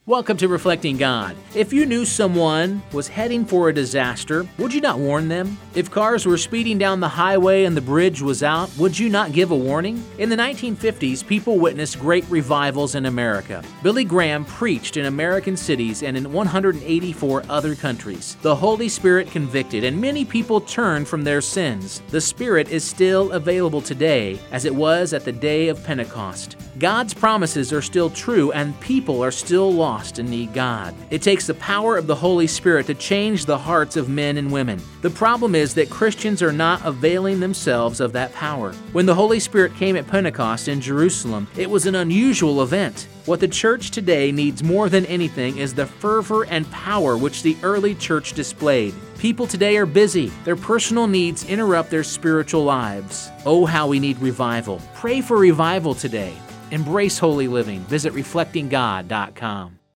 Welcome to Reflecting God. If you knew someone was heading for a disaster, would you not warn them? If cars were speeding down the highway and the bridge was out, would you not give a warning? In the 1950s, people witnessed great revivals in America. Billy Graham preached in American cities and in 184 other countries. The Holy Spirit convicted, and many people turned from their sins. The Spirit is still available today, as it was at the day of Pentecost. God's promises are still true, and people are still lost and need God. It takes the power of the Holy Spirit to change the hearts of men and women. The problem is that Christians are not availing themselves of that power. When the Holy Spirit came at Pentecost in Jerusalem, it was an unusual event. What the church today needs more than anything is the fervor and power which the early church displayed. People today are busy. Their personal needs interrupt their spiritual lives. Oh, how we need revival. Pray for revival today. Embrace holy living. Visit reflectinggod.com.